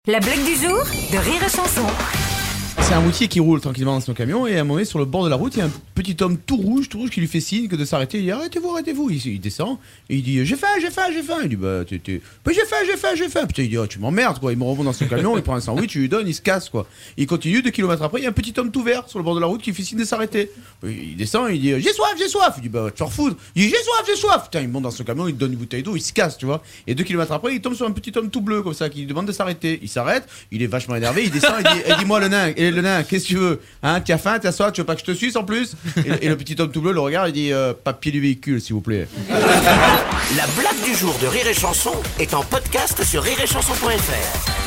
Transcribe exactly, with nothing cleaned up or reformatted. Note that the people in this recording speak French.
La blague du jour de Rire et Chanson. C'est un routier qui roule tranquillement dans son camion et à un moment sur le bord de la route il y a un petit homme tout rouge, tout rouge qui lui fait signe que de s'arrêter. Il dit arrêtez-vous, arrêtez-vous. Il, il descend et il dit j'ai faim, j'ai faim, j'ai faim. Il dit bah t'es, t'es... bah j'ai faim, j'ai faim, j'ai faim. Putain il dit oh, tu m'emmerdes quoi. Il me remonte dans son camion, il prend un sandwich, il lui donne, il se casse quoi. Il continue deux kilomètres après, il y a un petit homme tout vert sur le bord de la route qui fait signe de s'arrêter. Il descend, il dit j'ai soif, j'ai soif. Il dit bah tu t'en refous. Il dit j'ai soif, j'ai soif. Putain il monte dans son camion, il donne une bouteille d'eau, il se casse tu vois. Et deux kilomètres après il tombe sur un petit homme tout bleu comme ça qui lui demande de s'arrêter. Il s'arrête, il est vachement énervé, il descend, il dit eh, dis-moi le nain, et le nain qu'est-ce que tu veux? Hein, tu as faim, tu as soif, tu veux pas que je te suce en plus? et, et le petit homme tout bleu le regarde et dit euh, papier du véhicule s'il vous plaît. La blague du jour de Rire et Chanson est en podcast sur rire et chanson point f r.